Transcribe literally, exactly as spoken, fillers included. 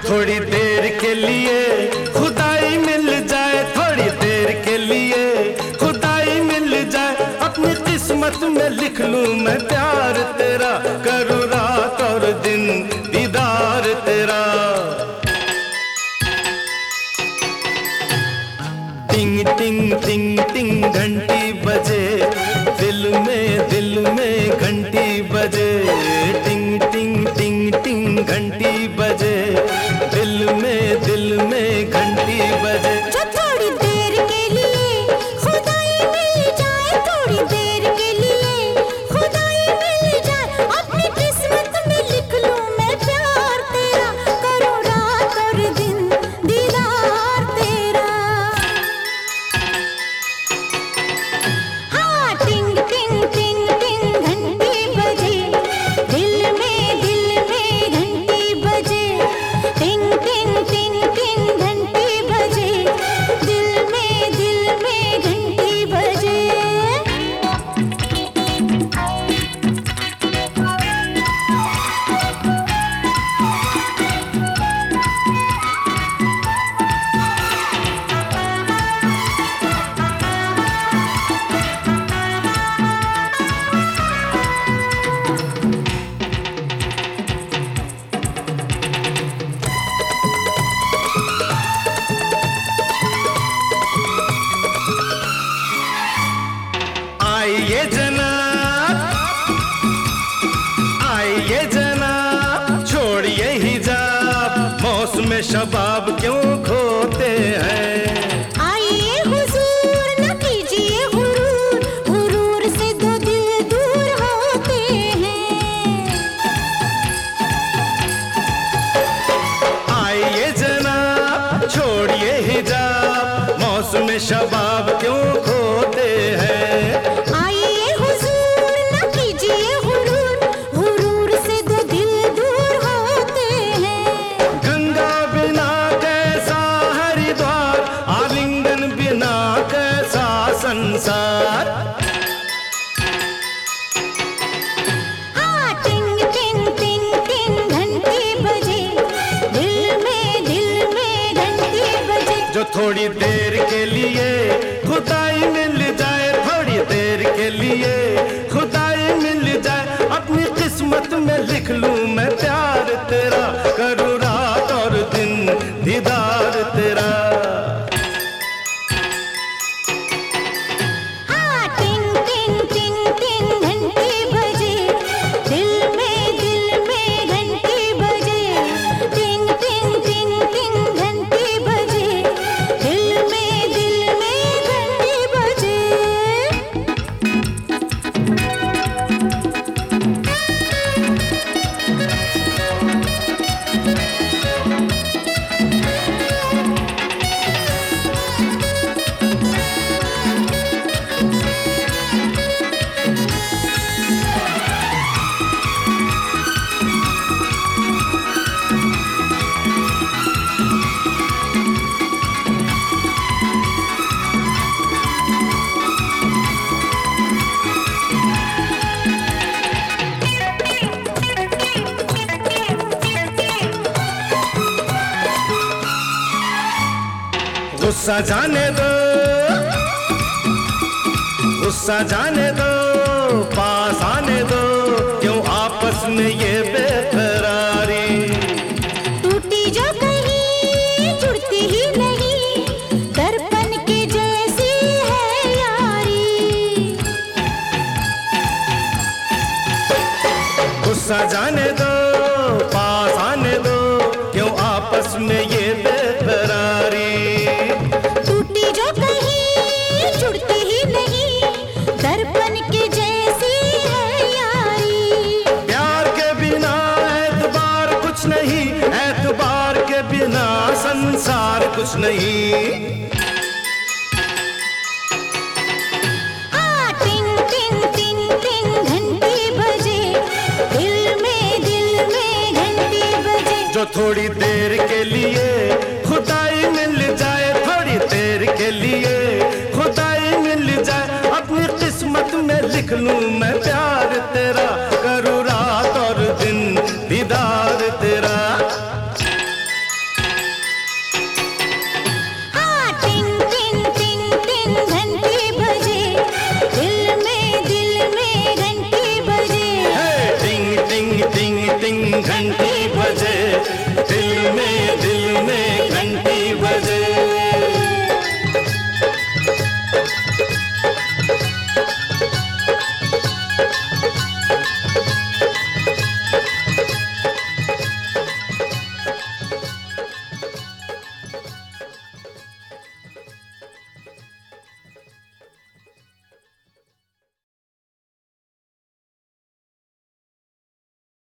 थोड़ी देर के लिए खुदाई मिल जाए, थोड़ी देर के लिए खुदाई मिल जाए, अपनी किस्मत में लिख लूं मैं प्यार तेरा, करूं रात और दिन दीदार तेरा। टिंग टिंग टिंग टिंग घंटी बजे, दिल में दिल में घंटी बजे, टिंग टिंग टिंग टिंग घंटी बजे, दिल में दिल में घंटी बजे। जो थोड़ी देर के लिए खुदाई मिल जाए, थोड़ी देर के लिए खुदाई मिल जाए, अपनी किस्मत में लिख लूं मैं प्यार तेरा, करूं रात और दिन दीदार तेरा। हाँ टिंग टिंग टिंग टिंग घंटी बजे, दिल में दिल में घंटी बजे, टिंग टिंग टिंग टिंग घंटी बजे, दिल में दिल में घंटी बजे। आइए जनाब, आइए जनाब, छोड़िए हिजाब, मौसम शबाब क्यों खोते हैं। आइए हुजूर न कीजिए गुरूर, गुरूर से दो दिल दूर होते हैं। आइए जनाब, छोड़िए हिजाब, मौसम शबाब क्यों खोते हैं। आइए हुजूर न कीजिए गुरूर, गुरूर से दो दिल दूर होते हैं। गंगा बिना कैसा हरिद्वार, आलिंगन बिना कैसा संसार। हाँ टिंग टिंग टिंग टिंग घंटी बजे, दिल में दिल में घंटी बजे। जो थोड़ी देर के लिए खुदाई मिल जाए, थोड़ी देर के लिए खुदाई मिल जाए, अपनी किस्मत में लिख लूं मैं प्यार तेरा, करूं रात और दिन दीदार तेरा। हाँ टिंग टिंग टिंग टिंग घंटी बजे, दिल में दिल में घंटी बजे, टिंग टिंग टिंग टिंग घंटी बजे, दिल में दिल में घंटी बजे। गुस्सा जाने दो, गुस्सा जाने दो, पास आने दो, क्यों आपस में ये बेकरारी। टूटी जो कहीं जुड़ती ही नहीं, दर्पण के जैसी है यारी। गुस्सा जाने दो, पास आने दो, क्यों आपस में ये बेकरारी। टूटी जो कहीं जुड़ती ही नहीं, दर्पण के जैसी है यारी। प्यार के बिना एतबार कुछ नहीं, एतबार के बिना संसार कुछ नहीं। हाँ टिंग टिंग टिंग टिंग घंटी बजे, दिल में दिल में घंटी बजे। जो थोड़ी देर के लिए खुदाई मिल जाए, थोड़ी देर के लिए खुदाई मिल जाए, अपनी किस्मत में लिख लूं मैं प्यार तेरा, करूं रात और दिन दीदार तेरा।